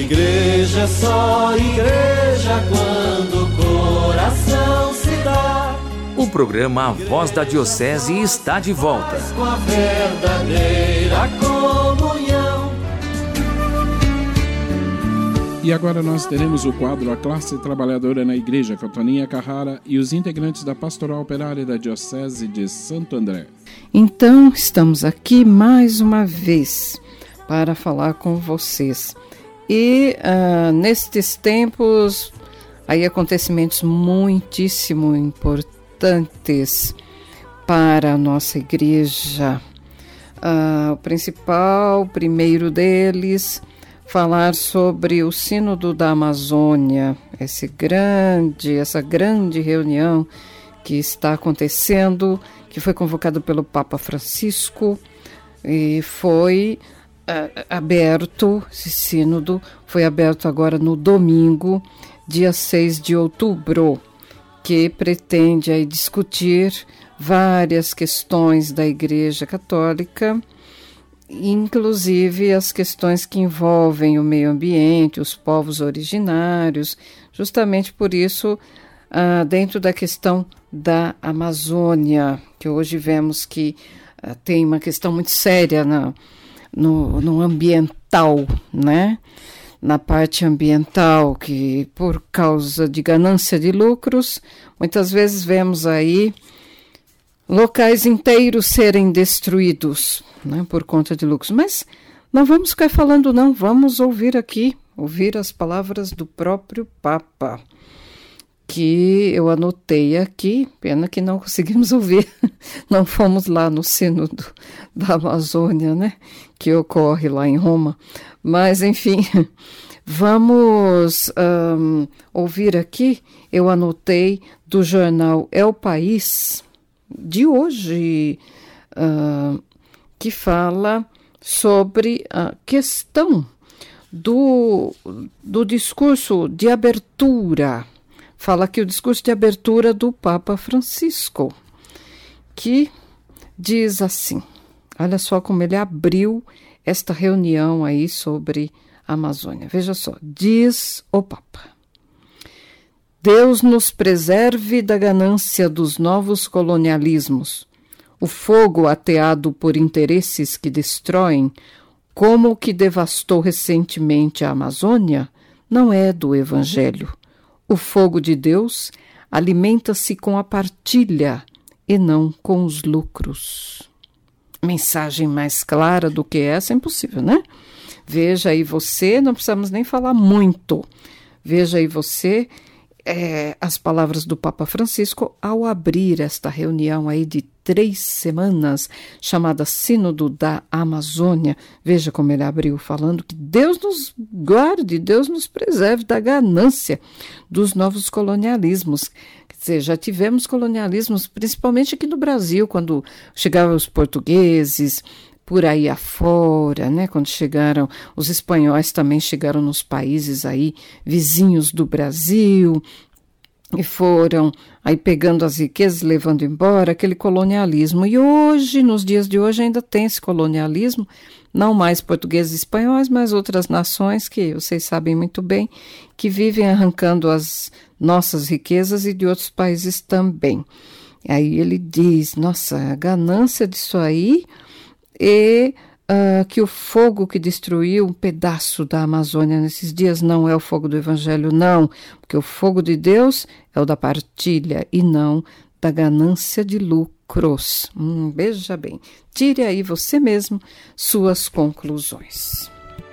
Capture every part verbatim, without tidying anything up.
Igreja é só igreja quando o coração se dá. O programa A Voz da Diocese está de volta. Com a verdadeira comunhão. E agora nós teremos o quadro A Classe Trabalhadora na Igreja, com Toninha Carrara e os integrantes da Pastoral Operária da Diocese de Santo André. Então, estamos aqui mais uma vez para falar com vocês. E uh, nestes tempos, aí acontecimentos muitíssimo importantes para a nossa igreja. Uh, o principal, o primeiro deles, falar sobre o Sínodo da Amazônia, esse grande, essa grande reunião que está acontecendo, que foi convocado pelo Papa Francisco e foi uh, aberto, esse sínodo foi aberto agora no domingo, dia seis de outubro, que pretende aí discutir várias questões da Igreja Católica, inclusive as questões que envolvem o meio ambiente, os povos originários, justamente por isso, uh, dentro da questão da Amazônia, que hoje vemos que uh, tem uma questão muito séria na, no, no ambiental, né? Na parte ambiental, que por causa de ganância de lucros, muitas vezes vemos aí locais inteiros serem destruídos, né, por conta de lucros. Mas não vamos ficar falando não, vamos ouvir aqui, ouvir as palavras do próprio Papa, que eu anotei aqui, pena que não conseguimos ouvir, não fomos lá no Sínodo da Amazônia, né, que ocorre lá em Roma, mas enfim, vamos um, ouvir aqui, eu anotei do jornal É o País, de hoje, uh, que fala sobre a questão do, do discurso de abertura. Fala aqui o discurso de abertura do Papa Francisco, que diz assim, olha só como ele abriu esta reunião aí sobre a Amazônia. Veja só, diz o Papa: Deus nos preserve da ganância dos novos colonialismos. O fogo ateado por interesses que destroem, como o que devastou recentemente a Amazônia, não é do Evangelho. O fogo de Deus alimenta-se com a partilha e não com os lucros. Mensagem mais clara do que essa é impossível, né? Veja aí você, não precisamos nem falar muito. Veja aí você... É, as palavras do Papa Francisco ao abrir esta reunião aí de três semanas, chamada Sínodo da Amazônia. Veja como ele abriu, falando que Deus nos guarde, Deus nos preserve da ganância dos novos colonialismos. Quer dizer, já tivemos colonialismos, principalmente aqui no Brasil, quando chegavam os portugueses, por aí afora, né? Quando chegaram, os espanhóis também chegaram nos países aí vizinhos do Brasil e foram aí pegando as riquezas, levando embora aquele colonialismo. E hoje, nos dias de hoje, ainda tem esse colonialismo, não mais portugueses e espanhóis, mas outras nações que vocês sabem muito bem, que vivem arrancando as nossas riquezas e de outros países também. Aí ele diz, nossa, a ganância disso aí... E uh, que o fogo que destruiu um pedaço da Amazônia nesses dias não é o fogo do Evangelho, não, porque o fogo de Deus é o da partilha e não da ganância de lucros. Hum, veja bem, tire aí você mesmo suas conclusões.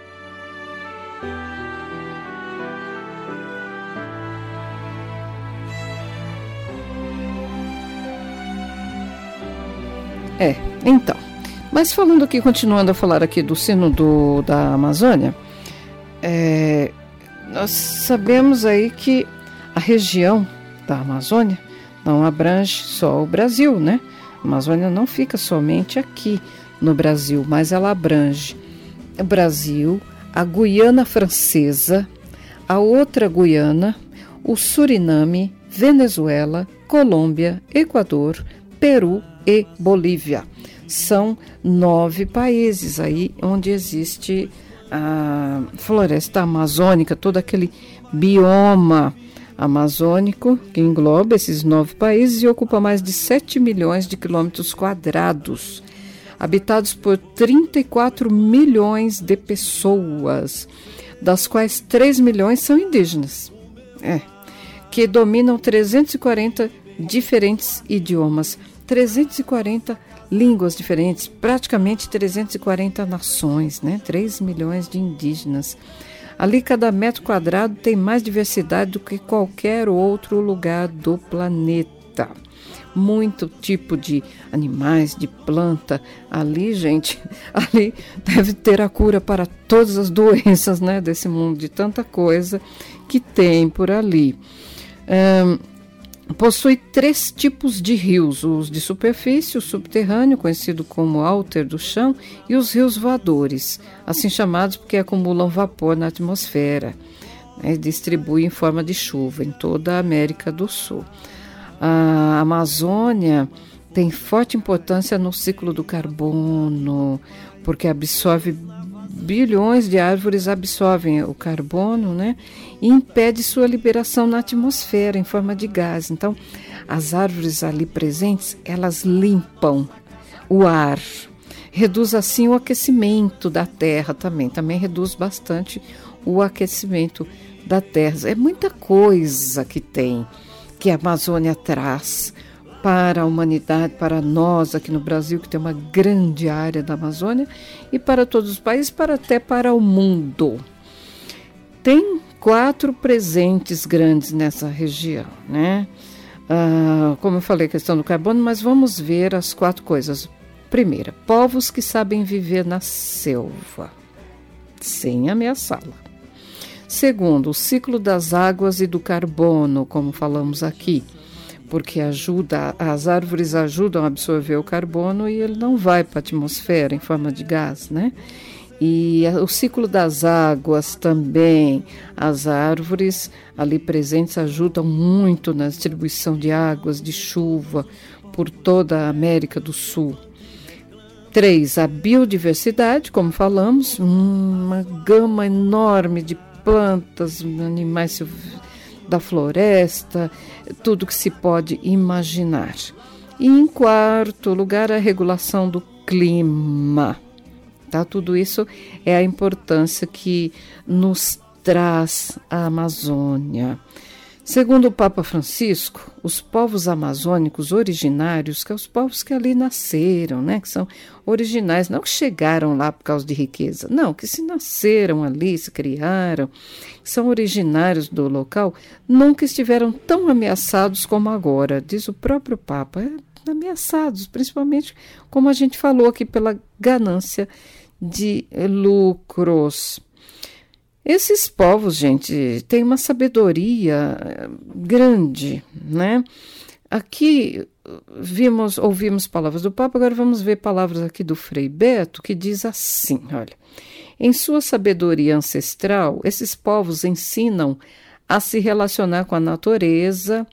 É, então... Mas falando aqui, continuando a falar aqui do Sínodo da Amazônia, é, nós sabemos aí que a região da Amazônia não abrange só o Brasil, né? A Amazônia não fica somente aqui no Brasil, mas ela abrange o Brasil, a Guiana Francesa, a outra Guiana, o Suriname, Venezuela, Colômbia, Equador, Peru e Bolívia. São nove países aí onde existe a floresta amazônica, todo aquele bioma amazônico que engloba esses nove países e ocupa mais de sete milhões de quilômetros quadrados, habitados por trinta e quatro milhões de pessoas, das quais três milhões são indígenas, é, que dominam trezentos e quarenta diferentes idiomas, trezentos e quarenta línguas diferentes, praticamente trezentas e quarenta nações, né? três milhões de indígenas. Ali, cada metro quadrado tem mais diversidade do que qualquer outro lugar do planeta. Muito tipo de animais, de planta. Ali, gente, ali deve ter a cura para todas as doenças, né, desse mundo, de tanta coisa que tem por ali. Um, Possui três tipos de rios, os de superfície, o subterrâneo, conhecido como alter do chão, e os rios voadores, assim chamados porque acumulam vapor na atmosfera, né, e distribuem em forma de chuva em toda a América do Sul. A Amazônia tem forte importância no ciclo do carbono, porque absorve bilhões de árvores absorvem o carbono, né, e impede sua liberação na atmosfera em forma de gás. Então, as árvores ali presentes, elas limpam o ar, reduz assim o aquecimento da terra também, também reduz bastante o aquecimento da terra. É muita coisa que tem, que a Amazônia traz para a humanidade, para nós aqui no Brasil, que tem uma grande área da Amazônia, e para todos os países, para até para o mundo. Tem quatro presentes grandes nessa região, né? Ah, como eu falei, a questão do carbono, mas vamos ver as quatro coisas. Primeira, povos que sabem viver na selva, sem ameaçá-la. Segundo, o ciclo das águas e do carbono, como falamos aqui, porque ajuda, as árvores ajudam a absorver o carbono e ele não vai para a atmosfera em forma de gás, né? E o ciclo das águas também, as árvores ali presentes ajudam muito na distribuição de águas, de chuva por toda a América do Sul. Três, a biodiversidade, como falamos, uma gama enorme de plantas, animais silvestres, da floresta, tudo que se pode imaginar. E em quarto lugar, a regulação do clima. Tá? Tudo isso é a importância que nos traz a Amazônia. Segundo o Papa Francisco, os povos amazônicos originários, que são os povos que ali nasceram, né, que são originais, não que chegaram lá por causa de riqueza, não, que se nasceram ali, se criaram, são originários do local, nunca estiveram tão ameaçados como agora, diz o próprio Papa, é, ameaçados, principalmente, como a gente falou aqui, pela ganância de lucros. Esses povos, gente, têm uma sabedoria grande, né? Aqui vimos, ouvimos palavras do Papa, agora vamos ver palavras aqui do Frei Beto, que diz assim, olha, em sua sabedoria ancestral, esses povos ensinam a se relacionar com a natureza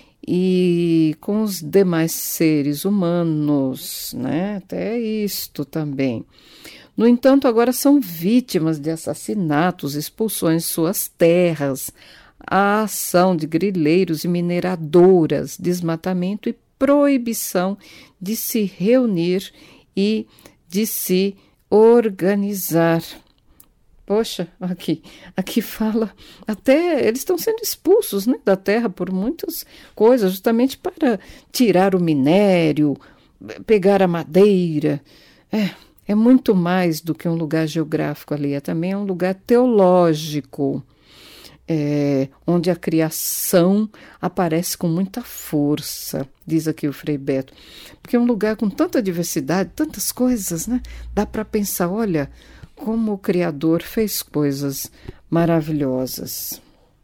e com os demais seres humanos, né? Até isto também. No entanto, agora são vítimas de assassinatos, expulsões de suas terras, a ação de grileiros e mineradoras, desmatamento e proibição de se reunir e de se organizar. Poxa, aqui, aqui fala, até eles estão sendo expulsos, né, da terra por muitas coisas, justamente para tirar o minério, pegar a madeira, é... É muito mais do que um lugar geográfico ali, é também um lugar teológico, é, onde a criação aparece com muita força, diz aqui o Frei Beto. Porque é um lugar com tanta diversidade, tantas coisas, né? Dá para pensar, olha, como o Criador fez coisas maravilhosas.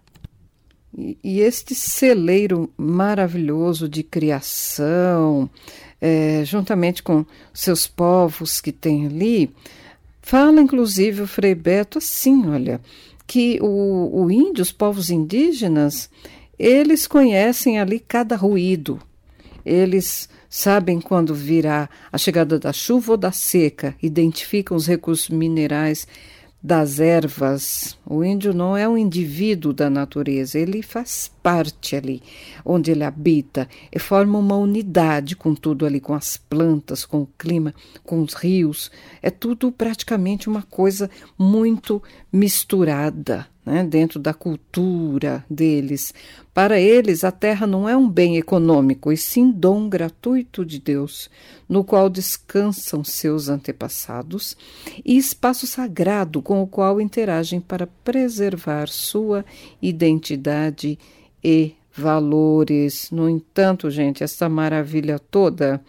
E, e este celeiro maravilhoso de criação, É, juntamente com seus povos que tem ali, fala inclusive o Frei Beto assim, olha, que o, o índio, os povos indígenas, eles conhecem ali cada ruído, eles sabem quando virá a chegada da chuva ou da seca, identificam os recursos minerais, das ervas. O índio não é um indivíduo da natureza, ele faz parte ali, onde ele habita, e forma uma unidade com tudo ali, com as plantas, com o clima, com os rios. É tudo praticamente uma coisa muito misturada, né, dentro da cultura deles. Para eles, a terra não é um bem econômico, e sim dom gratuito de Deus, no qual descansam seus antepassados, e espaço sagrado com o qual interagem para preservar sua identidade e valores. No entanto, gente, essa maravilha toda,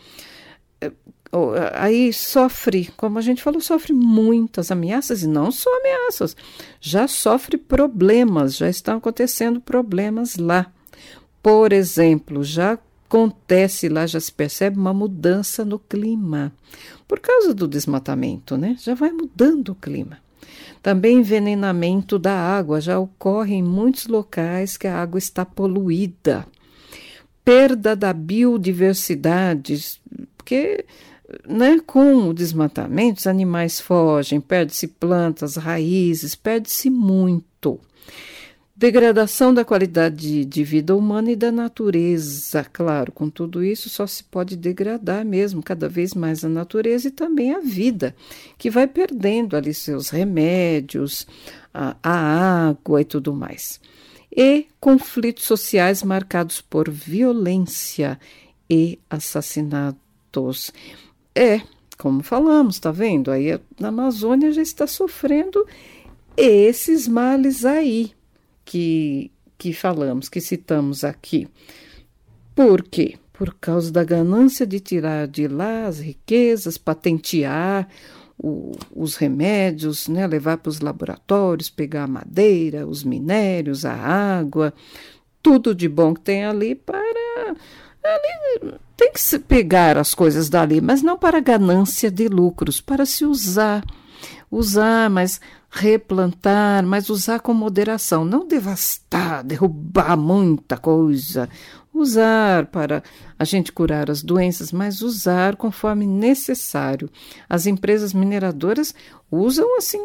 aí sofre, como a gente falou, sofre muitas ameaças, e não só ameaças, já sofre problemas, já estão acontecendo problemas lá. Por exemplo, já acontece lá, já se percebe uma mudança no clima, por causa do desmatamento, né? Já vai mudando o clima. Também envenenamento da água, já ocorre em muitos locais que a água está poluída. Perda da biodiversidade, porque, né, com o desmatamento os animais fogem, perde-se plantas, raízes, perde-se muito. Degradação da qualidade de vida humana e da natureza. Claro, com tudo isso só se pode degradar mesmo cada vez mais a natureza e também a vida, que vai perdendo ali seus remédios, a, a água e tudo mais. E conflitos sociais marcados por violência e assassinatos. É, como falamos, tá vendo? Aí a Amazônia já está sofrendo esses males aí. Que, que falamos, que citamos aqui. Por quê? Por causa da ganância de tirar de lá as riquezas, patentear o, os remédios, né, levar para os laboratórios, pegar a madeira, os minérios, a água, tudo de bom que tem ali para... Ali, tem que se pegar as coisas dali, mas não para ganância de lucros, para se usar. Usar, mas replantar, mas usar com moderação, não devastar, derrubar muita coisa. Usar para a gente curar as doenças, mas usar conforme necessário. As empresas mineradoras usam, assim,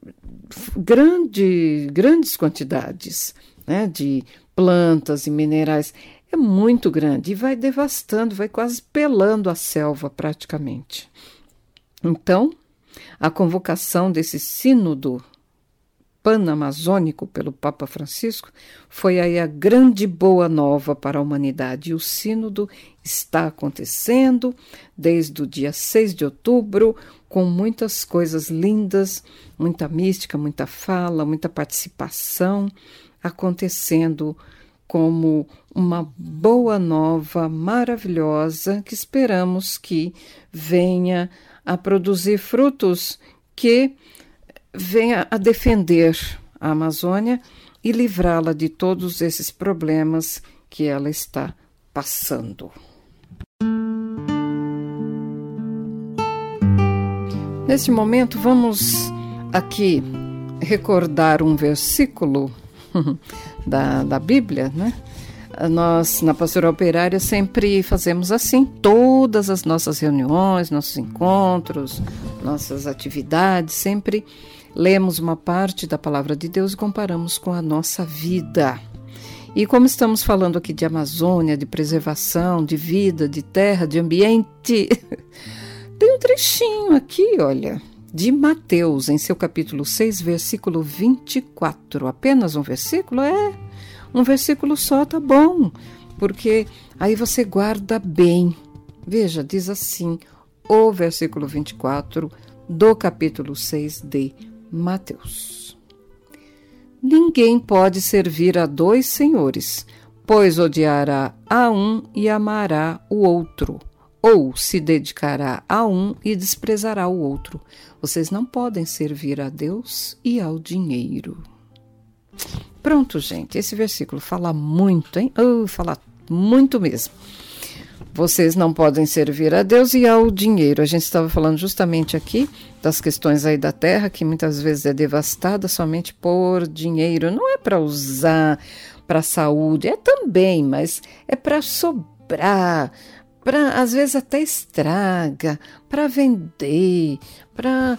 grande, grandes quantidades, né, de plantas e minerais. É muito grande e vai devastando, vai quase pelando a selva praticamente. Então, a convocação desse sínodo panamazônico pelo Papa Francisco foi aí a grande boa nova para a humanidade. E o sínodo está acontecendo desde o dia seis de outubro, com muitas coisas lindas, muita mística, muita fala, muita participação acontecendo como uma boa nova maravilhosa que esperamos que venha a produzir frutos que venha a defender a Amazônia e livrá-la de todos esses problemas que ela está passando. Neste momento, vamos aqui recordar um versículo da, da Bíblia, né? Nós, na Pastoral Operária, sempre fazemos assim, todas as nossas reuniões, nossos encontros, nossas atividades, sempre lemos uma parte da Palavra de Deus e comparamos com a nossa vida. E como estamos falando aqui de Amazônia, de preservação, de vida, de terra, de ambiente, tem um trechinho aqui, olha, de Mateus, em seu capítulo seis, versículo vinte e quatro. Apenas um versículo? É... Um versículo só tá bom, porque aí você guarda bem. Veja, diz assim, o versículo vinte e quatro do capítulo seis de Mateus. Ninguém pode servir a dois senhores, pois odiará a um e amará o outro, ou se dedicará a um e desprezará o outro. Vocês não podem servir a Deus e ao dinheiro. Pronto, gente, esse versículo fala muito, hein? Oh, fala muito mesmo. Vocês não podem servir a Deus e ao dinheiro. A gente estava falando justamente aqui das questões aí da terra, que muitas vezes é devastada somente por dinheiro. Não é para usar para a saúde, é também, mas é para sobrar, para às vezes até estraga, para vender, para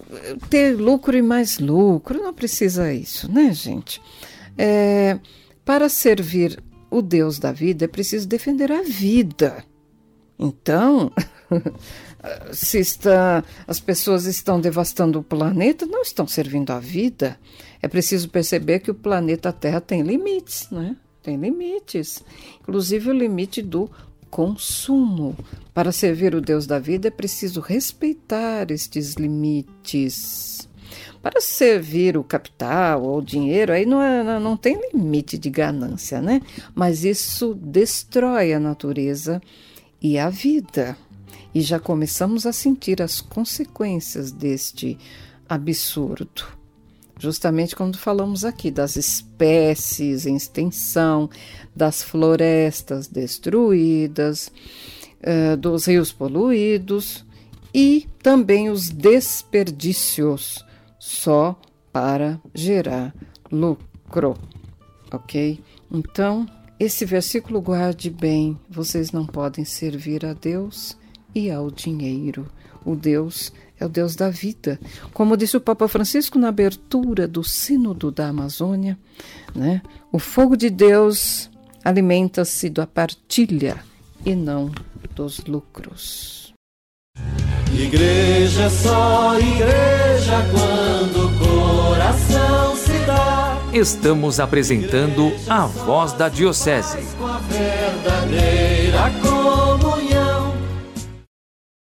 ter lucro e mais lucro, não precisa isso, né, gente? É, para servir o Deus da vida, é preciso defender a vida. Então, se está, as pessoas estão devastando o planeta, não estão servindo a vida. É preciso perceber que o planeta Terra tem limites, né? Tem limites, inclusive o limite do consumo. Para servir o Deus da vida é preciso respeitar estes limites. Para servir o capital ou o dinheiro, aí não, é, não tem limite de ganância, né? Mas isso destrói a natureza e a vida. E já começamos a sentir as consequências deste absurdo. Justamente quando falamos aqui das espécies em extinção, das florestas destruídas, uh, dos rios poluídos e também os desperdícios só para gerar lucro, ok? Então, esse versículo guarde bem, vocês não podem servir a Deus e ao dinheiro. O Deus é o Deus da vida. Como disse o Papa Francisco na abertura do Sínodo da Amazônia, né? O fogo de Deus alimenta-se da partilha e não dos lucros. Igreja é só igreja quando o coração se dá. Estamos apresentando a Voz da Diocese. Com a verdadeira cor.